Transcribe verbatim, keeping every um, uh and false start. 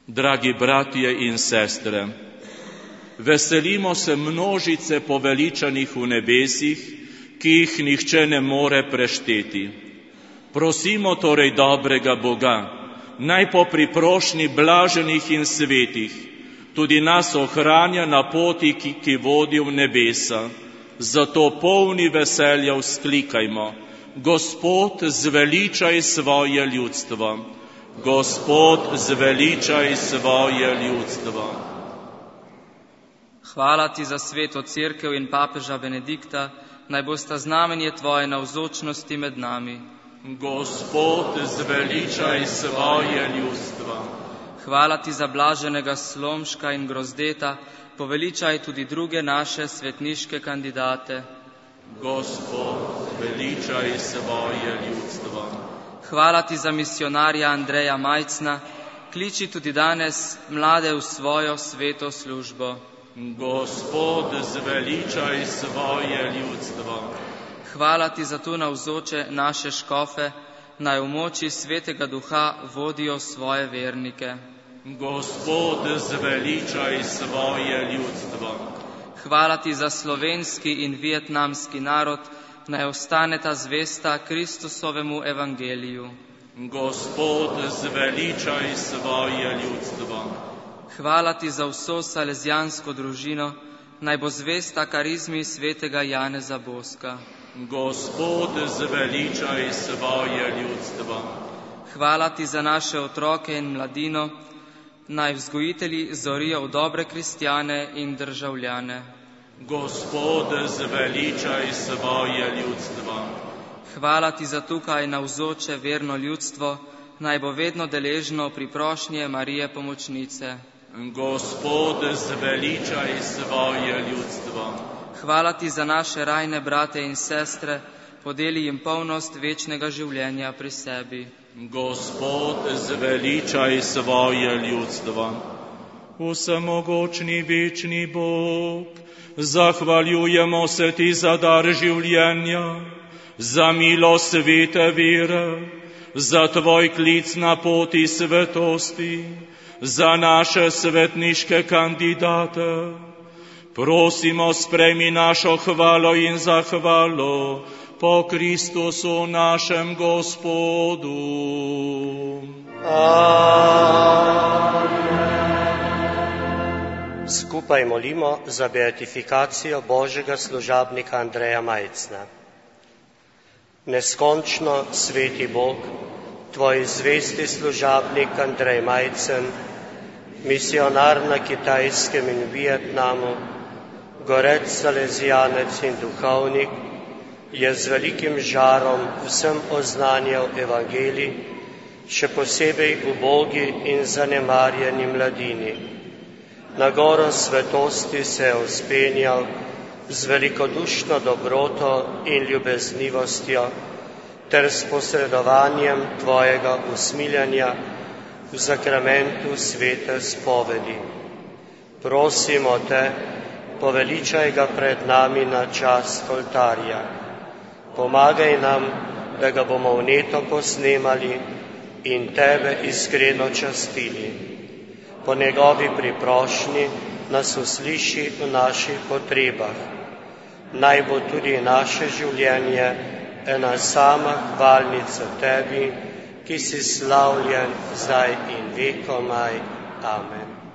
Dragi bratje in sestre, veselimo se množice poveličanih v nebesih, ki jih nihče ne more prešteti. Prosimo torej dobrega Boga, naj po priprošnji blaženih in svetih tudi nas ohranja na poti, ki, ki vodi v nebesa. Zato polni veselja vzklikajmo: Gospod, zveličaj svoje ljudstvo. Gospod, zveličaj svoje ljudstvo. Hvala ti za sveto cerkev in papeža Benedikta, naj bosta znamenje tvoje navzočnosti med nami. Gospod, zveličaj svoje ljudstvo. Hvala ti za blaženega Slomška in Grozdeta, poveličaj tudi druge naše svetniške kandidate. Gospod, zveličaj svoje ljudstvo. Hvala ti za misionarja Andreja Majcna, kliči tudi danes mlade v svojo sveto službo. Gospod, zveličaj svoje ljudstvo. Hvala ti za tu navzoče naše škofe, naj v moči Svetega Duha vodijo svoje vernike. Gospod, zveličaj svoje ljudstvo. Hvala ti za slovenski in vietnamski narod, naj ostaneta zvesta Kristusovemu evangeliju. Gospod, zveličaj svoje ljudstvo. Hvala ti za vso salezijansko družino, naj bo zvesta karizmi svetega Janeza Boska. Gospod, zveličaj svoje ljudstvo. Hvala ti za naše otroke in mladino, naj vzgojitelji zorijo v dobre kristjane in državljane. Gospod, zveličaj svoje ljudstvo. Hvala ti za tukaj navzoče verno ljudstvo, naj bo vedno deležno priprošnje Marije Pomočnice. Gospod, zveličaj svoje ljudstvo. Hvala ti za naše rajne brate in sestre, podeli jim polnost večnega življenja pri sebi. Gospod, zveličaj svoje ljudstvo. Vsemogočni večni Bog, zahvaljujemo se ti za dar življenja, za milost svete vere, za tvoj klic na poti svetosti, za naše svetniške kandidate. Prosimo, sprejmi našo hvalo in zahvalo po Kristusu našem Gospodu. Amen. Skupaj molimo za beatifikacijo Božjega služabnika Andreja Majcna. Neskončno sveti Bog, tvoj zvesti služabnik Andrej Majcen, misionar na Kitajskem in Vietnamu, gorec salezijanec in duhovnik, je z velikim žarom vsem oznanjal evangelij, še posebej ubogi in zanemarjeni mladini. Na goro svetosti se je vzpenjal z velikodušno dobroto in ljubeznivostjo ter s posredovanjem tvojega usmiljanja v zakramentu svete spovedi. Prosimo te, poveličaj ga pred nami na čast oltarja. Pomagaj nam, da ga bomo vneto posnemali in tebe iskreno častili. Po njegovi priprošnji nas usliši v naših potrebah. Naj bo tudi naše življenje ena sama hvalnica tebi, ki si slavljen zdaj in vekomaj. Amen.